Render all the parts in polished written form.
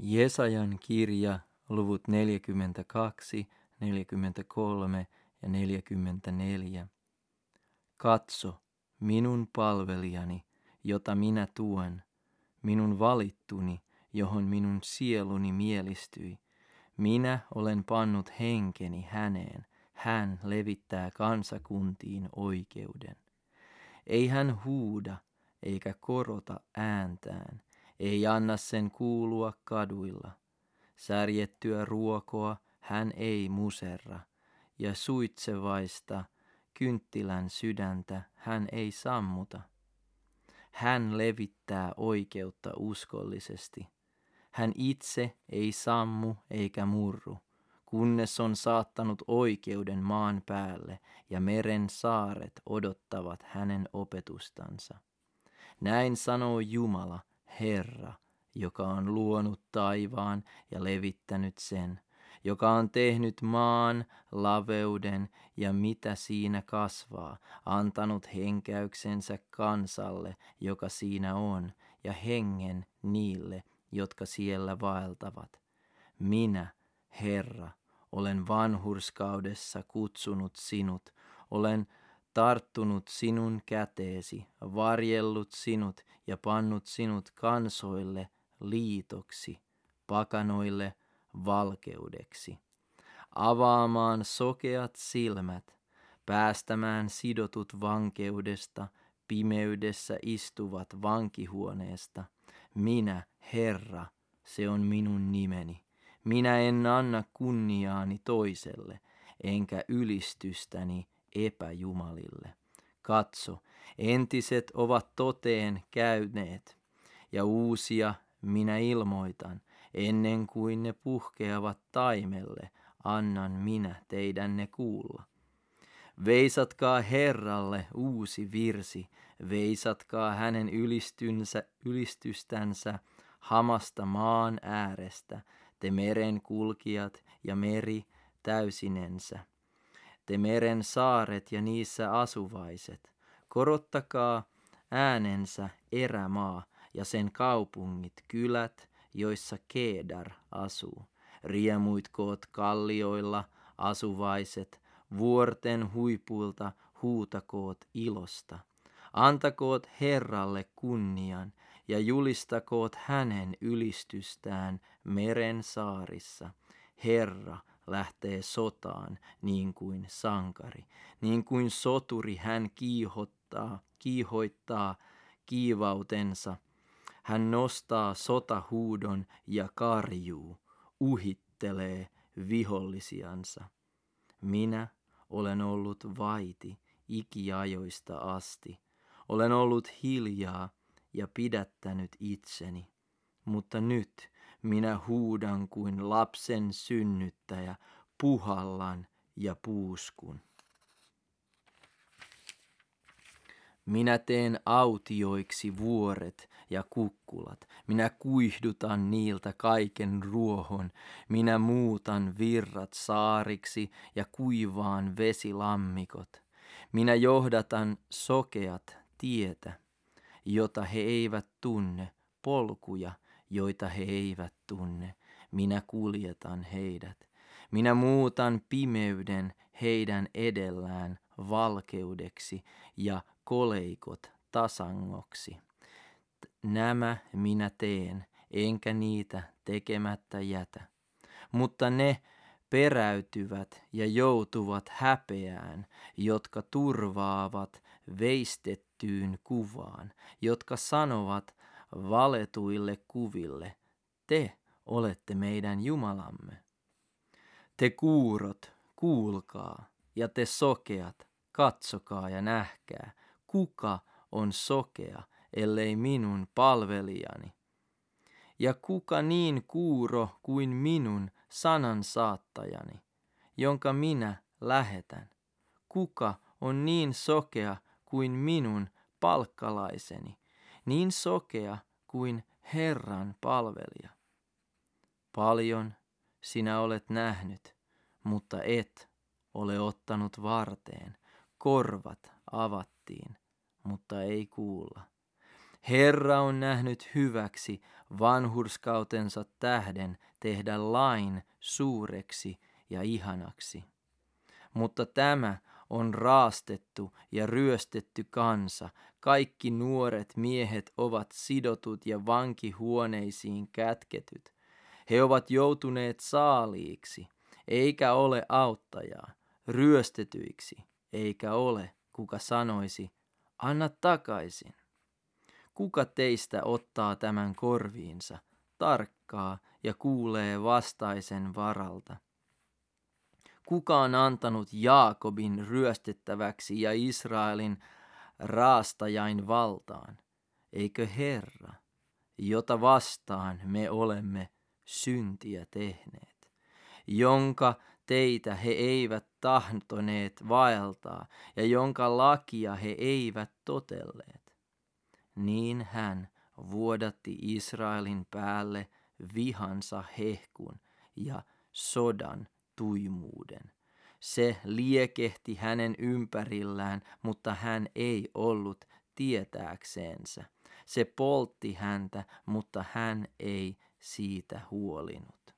Jesajan kirja, luvut 42, 43 ja 44. Katso, minun palvelijani, jota minä tuen, minun valittuni, johon minun sieluni mielistyi. Minä olen pannut henkeni häneen, hän levittää kansakuntiin oikeuden. Ei hän huuda eikä korota ääntään, ei anna sen kuulua kaduilla. Särjettyä ruokoa hän ei muserra, ja suitsevaista kynttilän sydäntä hän ei sammuta. Hän levittää oikeutta uskollisesti. Hän itse ei sammu eikä murru, kunnes on saattanut oikeuden maan päälle ja meren saaret odottavat hänen opetustansa. Näin sanoo Jumala, Herra, joka on luonut taivaan ja levittänyt sen, joka on tehnyt maan, laveuden ja mitä siinä kasvaa, antanut henkäyksensä kansalle, joka siinä on, ja hengen niille, jotka siellä vaeltavat. Minä, Herra, olen vanhurskaudessa kutsunut sinut, olen tarttunut sinun käteesi, varjellut sinut ja pannut sinut kansoille liitoksi, pakanoille valkeudeksi, avaamaan sokeat silmät, päästämään sidotut vankeudesta, pimeydessä istuvat vankihuoneesta. Minä, Herra, se on minun nimeni. Minä en anna kunniaani toiselle, enkä ylistystäni epäjumalille. Katso, entiset ovat toteen käyneet, ja uusia minä ilmoitan, ennen kuin ne puhkeavat taimelle, annan minä teidän ne kuulla. Veisatkaa Herralle uusi virsi, veisatkaa hänen ylistystänsä hamasta maan äärestä, te meren kulkijat ja meri täysinensä, te meren saaret ja niissä asuvaiset. Korottakaa äänensä erämaa ja sen kaupungit, kylät, joissa Keedar asuu. Riemuitkoot kallioilla asuvaiset, vuorten huipuilta huutakoot ilosta. Antakoot Herralle kunnian ja julistakoot hänen ylistystään meren saarissa. Herra lähtee sotaan niin kuin sankari, niin kuin soturi hän kiihoittaa kiivautensa. Hän nostaa sotahuudon ja karjuu, uhittelee vihollisiansa. Minä olen ollut vaiti ikiajoista asti. Olen ollut hiljaa ja pidättänyt itseni. Mutta nyt minä huudan kuin lapsen synnyttäjä, puhallan ja puuskun. Minä teen autioiksi vuoret ja kukkulat. Minä kuihdutan niiltä kaiken ruohon. Minä muutan virrat saariksi ja kuivaan vesilammikot. Minä johdatan sokeat tietä, jota he eivät tunne, polkuja, joita he eivät tunne. Minä kuljetan heidät. Minä muutan pimeyden heidän edellään valkeudeksi ja koleikot tasangoksi. Nämä minä teen, enkä niitä tekemättä jätä. Mutta ne peräytyvät ja joutuvat häpeään, jotka turvaavat veistettyyn kuvaan, jotka sanovat valetuille kuville, te olette meidän Jumalamme. Te kuurot, kuulkaa, ja te sokeat, katsokaa ja nähkää, kuka on sokea, ellei minun palvelijani. Ja kuka niin kuuro kuin minun sanansaattajani, jonka minä lähetän? Kuka on niin sokea kuin minun palkkalaiseni, niin sokea kuin Herran palvelija? Paljon sinä olet nähnyt, mutta et ole ottanut varteen. Korvat avattiin, mutta ei kuulla. Herra on nähnyt hyväksi vanhurskautensa tähden tehdä lain suureksi ja ihanaksi. Mutta tämä on raastettu ja ryöstetty kansa. Kaikki nuoret miehet ovat sidotut ja vankihuoneisiin kätketyt. He ovat joutuneet saaliiksi, eikä ole auttajaa, ryöstetyiksi, eikä ole, kuka sanoisi, anna takaisin. Kuka teistä ottaa tämän korviinsa, tarkkaa ja kuulee vastaisen varalta? Kuka on antanut Jaakobin ryöstettäväksi ja Israelin raastajain valtaan? Eikö Herra, jota vastaan me olemme syntiä tehneet, jonka teitä he eivät tahtoneet vaeltaa ja jonka lakia he eivät totelleet? Niin hän vuodatti Israelin päälle vihansa hehkun ja sodan tuimuuden. Se liekehti hänen ympärillään, mutta hän ei ollut tietääkseensä. Se poltti häntä, mutta hän ei siitä huolinut.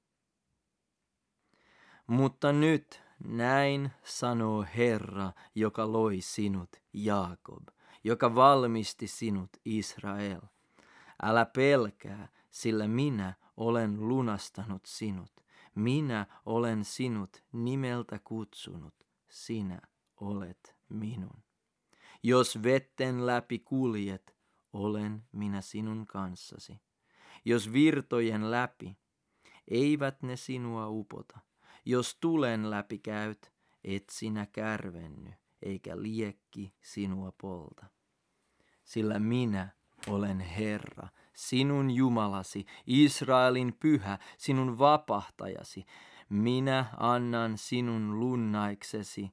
Mutta nyt näin sanoo Herra, joka loi sinut, Jaakob, joka valmisti sinut, Israel. Älä pelkää, sillä minä olen lunastanut sinut. Minä olen sinut nimeltä kutsunut, sinä olet minun. Jos vetten läpi kuljet, olen minä sinun kanssasi. Jos virtojen läpi, eivät ne sinua upota. Jos tulen läpi käyt, et sinä kärvenny, eikä liekki sinua polta. Sillä minä olen Herra, sinun Jumalasi, Israelin pyhä, sinun vapahtajasi. Minä annan sinun lunnaiksesi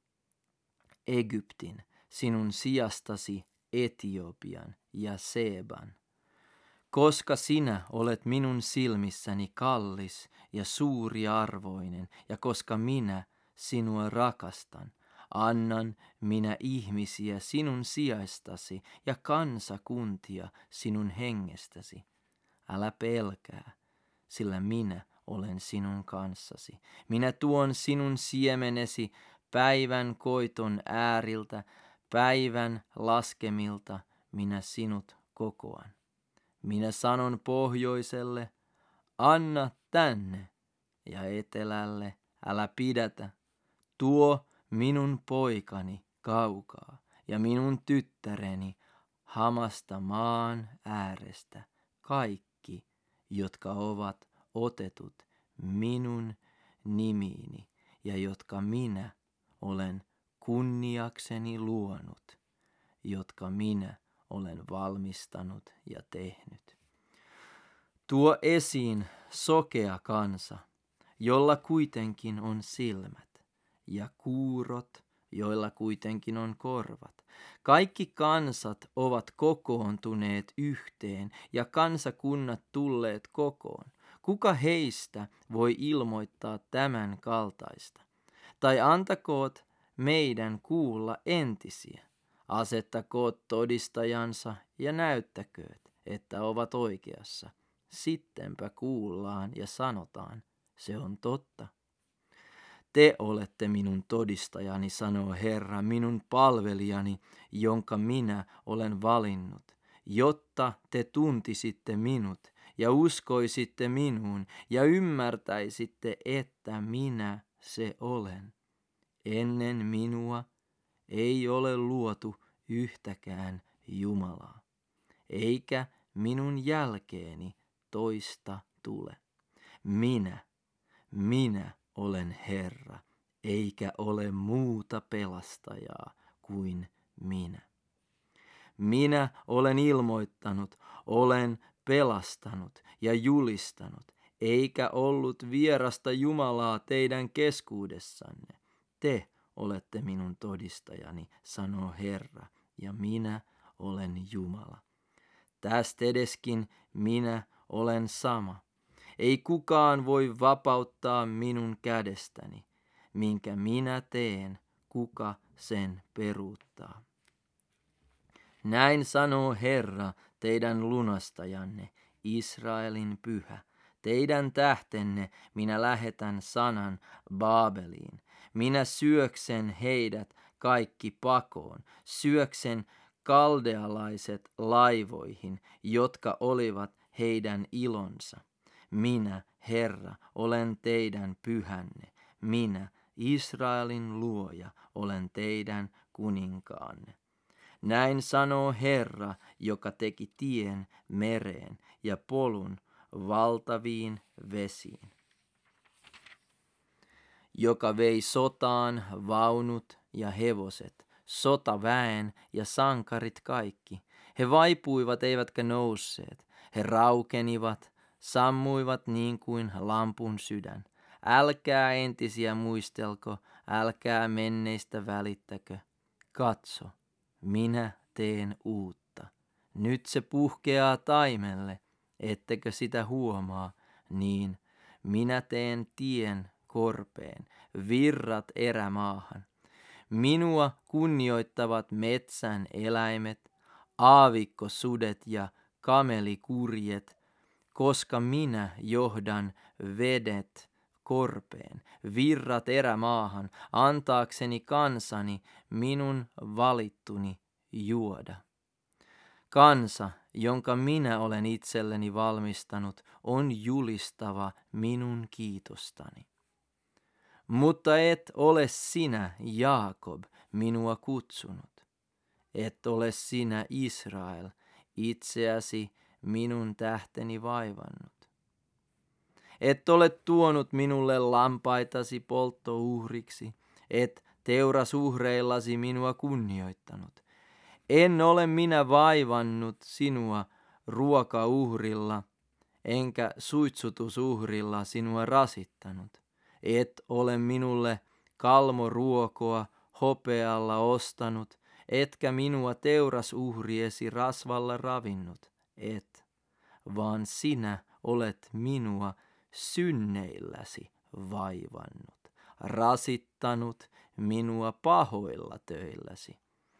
Egyptin, sinun sijastasi Etiopian ja Seban. Koska sinä olet minun silmissäni kallis ja suuriarvoinen, ja koska minä sinua rakastan, annan minä ihmisiä sinun sijaistasi ja kansakuntia sinun hengestäsi. Älä pelkää, sillä minä olen sinun kanssasi. Minä tuon sinun siemenesi päivän koiton ääriltä, päivän laskemilta minä sinut kokoan. Minä sanon pohjoiselle, anna tänne, ja etelälle, älä pidätä. Tuo minun poikani kaukaa ja minun tyttäreni hamasta maan äärestä, kaikki, jotka ovat otetut minun nimiini ja jotka minä olen kunniakseni luonut, jotka minä olen valmistanut ja tehnyt. Tuo esiin sokea kansa, jolla kuitenkin on silmät, ja kuurot, joilla kuitenkin on korvat. Kaikki kansat ovat kokoontuneet yhteen ja kansakunnat tulleet kokoon. Kuka heistä voi ilmoittaa tämän kaltaista? Tai antakoot meidän kuulla entisiä. Asettakoot todistajansa ja näyttäkööt, että ovat oikeassa. Sittenpä kuullaan ja sanotaan, se on totta. Te olette minun todistajani, sanoo Herra, minun palvelijani, jonka minä olen valinnut, jotta te tuntisitte minut ja uskoisitte minuun ja ymmärtäisitte, että minä se olen. Ennen minua ei ole luotu yhtäkään Jumalaa, eikä minun jälkeeni toista tule. Minä olen Herra, eikä ole muuta pelastajaa kuin minä. Minä olen ilmoittanut, olen pelastanut ja julistanut, eikä ollut vierasta Jumalaa teidän keskuudessanne. Te olette minun todistajani, sanoo Herra, ja minä olen Jumala. Tästä edeskin minä olen sama. Ei kukaan voi vapauttaa minun kädestäni, minkä minä teen, kuka sen peruuttaa. Näin sanoo Herra, teidän lunastajanne, Israelin Pyhä. Teidän tähtenne minä lähetän sanan Baabeliin. Minä syöksen heidät kaikki pakoon, syöksen kaldealaiset laivoihin, jotka olivat heidän ilonsa. Minä, Herra, olen teidän pyhänne. Minä, Israelin luoja, olen teidän kuninkaanne. Näin sanoo Herra, joka teki tien mereen ja polun valtaviin vesiin, joka vei sotaan vaunut ja hevoset, sotaväen ja sankarit kaikki. He vaipuivat eivätkä nousseet, he raukenivat, sammuivat niin kuin lampun sydän. Älkää entisiä muistelko, älkää menneistä välittäkö. Katso, minä teen uutta. Nyt se puhkeaa taimelle, ettekö sitä huomaa, niin minä teen tien korpeen, virrat erämaahan. Minua kunnioittavat metsän eläimet, aavikkosudet ja kamelikurjet, koska minä johdan vedet korpeen, virrat erämaahan, antaakseni kansani, minun valittuni, juoda. Kansa, jonka minä olen itselleni valmistanut, on julistava minun kiitostani. Mutta et ole sinä, Jaakob, minua kutsunut. Et ole sinä, Israel, itseäsi minun tähteni vaivannut. Et ole tuonut minulle lampaitasi polttouhriksi, et teurasuhreillasi minua kunnioittanut. En ole minä vaivannut sinua ruokauhrilla, enkä suitsutusuhrilla sinua rasittanut. Et ole minulle kalmoruokoa hopealla ostanut, etkä minua teurasuhriesi rasvalla ravinnut, et, vaan sinä olet minua synneilläsi vaivannut, rasittanut minua pahoilla töilläsi.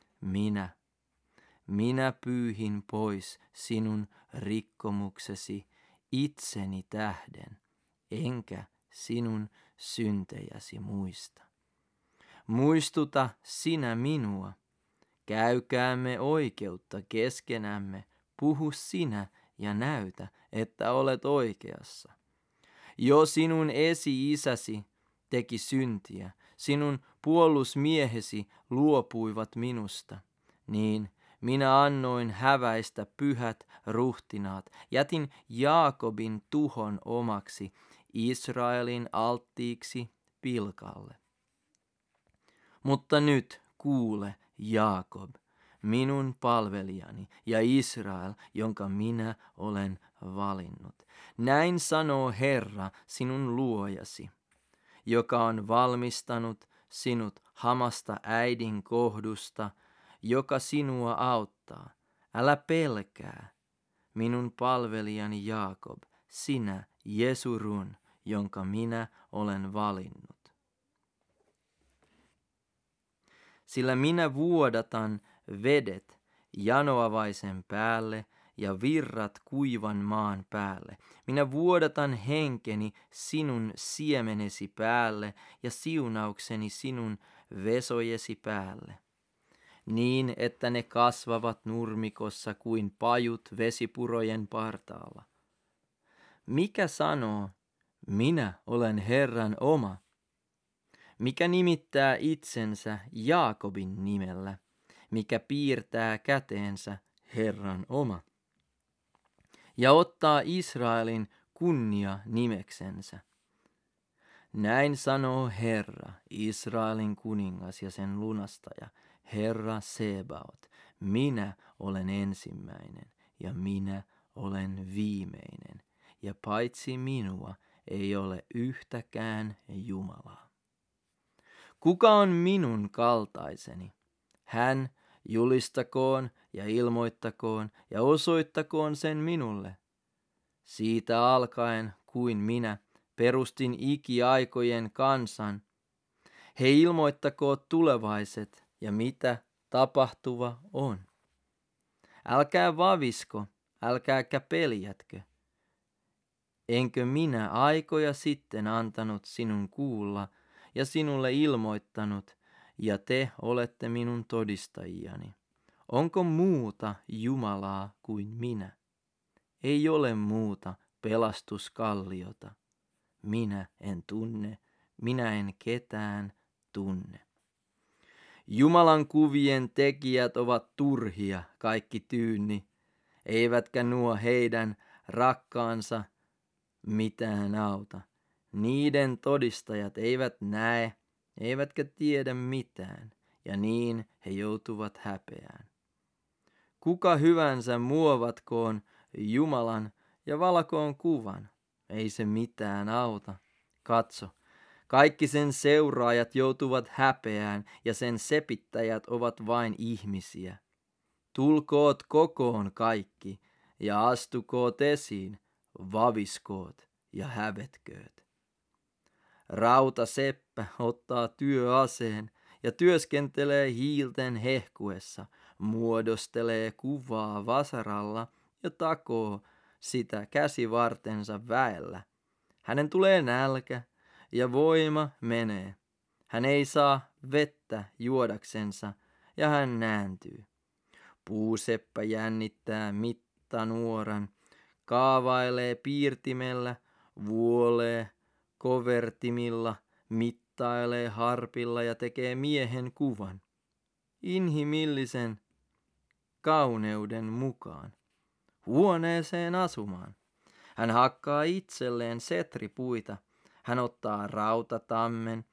Minä pyyhin pois sinun rikkomuksesi itseni tähden, enkä sinun syntejäsi muista. Muistuta sinä minua, käykäämme oikeutta keskenämme, puhu sinä ja näytä, että olet oikeassa. Jo sinun esi-isäsi teki syntiä, sinun puolusmiehesi luopuivat minusta, niin minä annoin häväistä pyhät ruhtinaat, jätin Jaakobin tuhon omaksi, Israelin alttiiksi pilkalle. Mutta nyt kuule, Jaakob, minun palvelijani, ja Israel, jonka minä olen valinnut. Näin sanoo Herra, sinun luojasi, joka on valmistanut sinut hamasta äidin kohdusta, joka sinua auttaa. Älä pelkää, minun palvelijani Jaakob, sinä Jesurun, jonka minä olen valinnut. Sillä minä vuodatan vedet janoavaisen päälle ja virrat kuivan maan päälle. Minä vuodatan henkeni sinun siemenesi päälle ja siunaukseni sinun vesojesi päälle, niin että ne kasvavat nurmikossa kuin pajut vesipurojen partaalla. Mikä sanoo, minä olen Herran oma? Mikä nimittää itsensä Jaakobin nimellä? Mikä piirtää käteensä Herran oma? Ja ottaa Israelin kunnia nimeksensä. Näin sanoo Herra, Israelin kuningas ja sen lunastaja, Herra Sebaot, minä olen ensimmäinen ja minä olen viimeinen, ja paitsi minua ei ole yhtäkään Jumalaa. Kuka on minun kaltaiseni? Hän julistakoon ja ilmoittakoon ja osoittakoon sen minulle. Siitä alkaen, kuin minä perustin ikiaikojen kansan, he ilmoittakoot tulevaiset ja mitä tapahtuva on. Älkää vavisko, älkääkä peljätkö. Enkö minä aikoja sitten antanut sinun kuulla ja sinulle ilmoittanut, ja te olette minun todistajiani. Onko muuta Jumalaa kuin minä? Ei ole muuta pelastuskalliota. Minä en tunne, minä en ketään tunne. Jumalan kuvien tekijät ovat turhia kaikki tyynni, eivätkä nuo heidän rakkaansa mitään auta. Niiden todistajat eivät näe, eivätkä tiedä mitään, ja niin he joutuvat häpeään. Kuka hyvänsä muovatkoon Jumalan ja valkoon kuvan, ei se mitään auta. Katso, kaikki sen seuraajat joutuvat häpeään, ja sen sepittäjät ovat vain ihmisiä. Tulkoot kokoon kaikki, ja astukoot esiin, vaviskoot ja hävetkööt. Rautaseppä ottaa työaseen ja työskentelee hiilten hehkuessa, muodostelee kuvaa vasaralla ja takoo sitä käsivartensa väellä. Hänen tulee nälkä ja voima menee. Hän ei saa vettä juodaksensa ja hän nääntyy. Puuseppä jännittää mittanuoran, kaavailee piirtimellä, vuolee kovertimilla, mittailee harpilla ja tekee miehen kuvan, inhimillisen kauneuden mukaan, huoneeseen asumaan. Hän hakkaa itselleen setripuita, hän ottaa rautatammen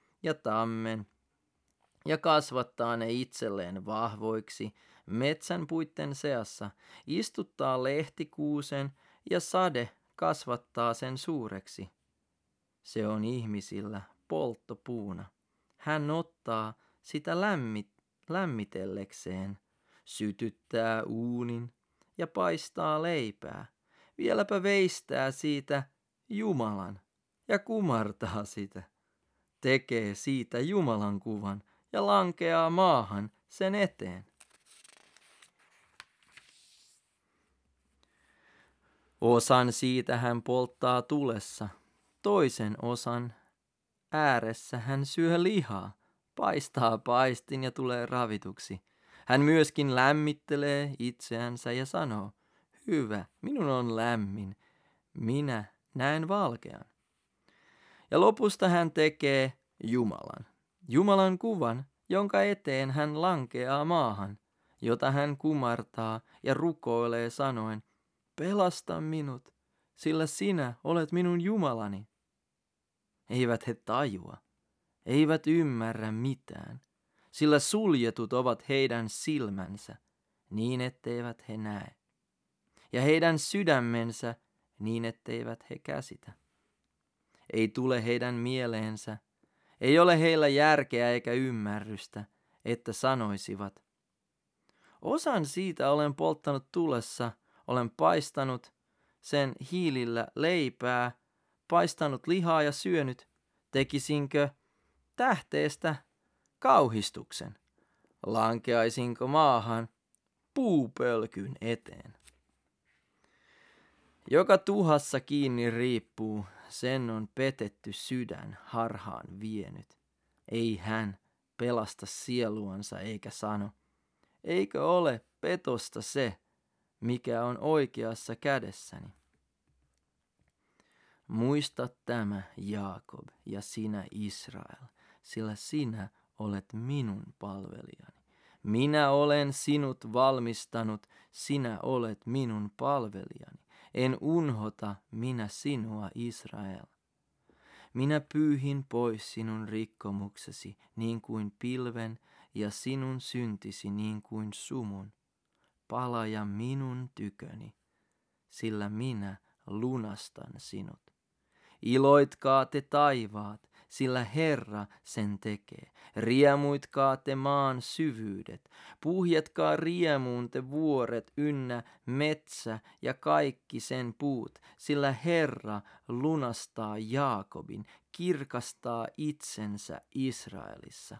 ja kasvattaa ne itselleen vahvoiksi metsän puitten seassa, istuttaa lehtikuusen ja sade kasvattaa sen suureksi. Se on ihmisillä polttopuuna. Hän ottaa sitä lämmitellekseen, sytyttää uunin ja paistaa leipää. Vieläpä veistää siitä Jumalan ja kumartaa sitä. Tekee siitä Jumalan kuvan ja lankeaa maahan sen eteen. Osan siitä hän polttaa tulessa, toisen osan ääressä hän syö lihaa, paistaa paistin ja tulee ravituksi. Hän myöskin lämmittelee itseänsä ja sanoo, hyvä, minun on lämmin, minä näen valkean. Ja lopusta hän tekee Jumalan kuvan, jonka eteen hän lankeaa maahan, jota hän kumartaa ja rukoilee sanoen, pelasta minut, sillä sinä olet minun Jumalani. Eivät he tajua, eivät ymmärrä mitään, sillä suljetut ovat heidän silmänsä, niin etteivät he näe, ja heidän sydämensä, niin etteivät he käsitä. Ei tule heidän mieleensä, ei ole heillä järkeä eikä ymmärrystä, että sanoisivat, osan siitä olen polttanut tulessa, olen paistanut sen hiilillä leipää, paistanut lihaa ja syönyt, tekisinkö tähteestä kauhistuksen, lankeaisinko maahan puupölkyn eteen. Joka tuhassa kiinni riippuu, sen on petetty sydän harhaan vienyt. Ei hän pelasta sieluansa eikä sano, eikö ole petosta se, mikä on oikeassa kädessäni. Muista tämä, Jaakob, ja sinä, Israel, sillä sinä olet minun palvelijani. Minä olen sinut valmistanut, sinä olet minun palvelijani. En unhota minä sinua, Israel. Minä pyyhin pois sinun rikkomuksesi niin kuin pilven ja sinun syntisi niin kuin sumun. Palaja minun tyköni, sillä minä lunastan sinut. Iloitkaa te taivaat, sillä Herra sen tekee. Riemuitkaa te maan syvyydet. Puhjetkaa riemuun te vuoret ynnä metsä ja kaikki sen puut, sillä Herra lunastaa Jaakobin, kirkastaa itsensä Israelissa.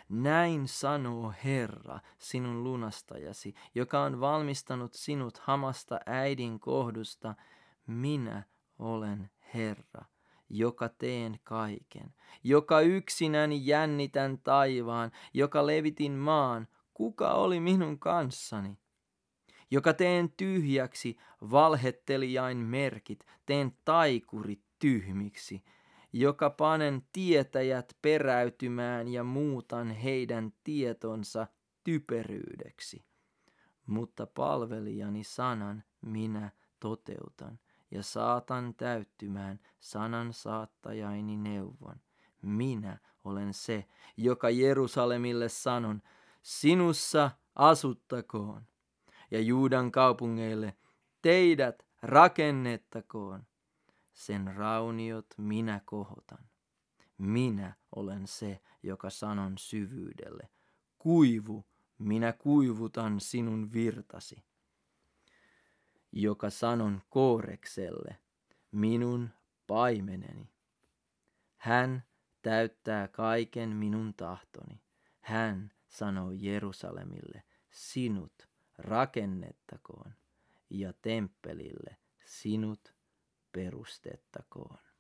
Näin sanoo Herra, sinun lunastajasi, joka on valmistanut sinut hamasta äidin kohdusta. Minä olen Herra, joka teen kaiken, joka yksinäni jännitän taivaan, joka levitin maan. Kuka oli minun kanssani? Joka teen tyhjäksi valhettelijain merkit, teen taikurit tyhmiksi, joka panen tietäjät peräytymään ja muutan heidän tietonsa typeryydeksi. Mutta palvelijani sanan minä toteutan ja saatan täyttymään sanan saattajaini neuvon. Minä olen se, joka Jerusalemille sanon, sinussa asuttakoon, ja Juudan kaupungeille, teidät rakennettakoon. Sen rauniot minä kohotan. Minä olen se, joka sanon syvyydelle, kuivu, minä kuivutan sinun virtasi. Joka sanon Koorekselle, minun paimeneni. Hän täyttää kaiken minun tahtoni. Hän sanoo Jerusalemille, sinut rakennettakoon, ja temppelille sinut perustettakoon.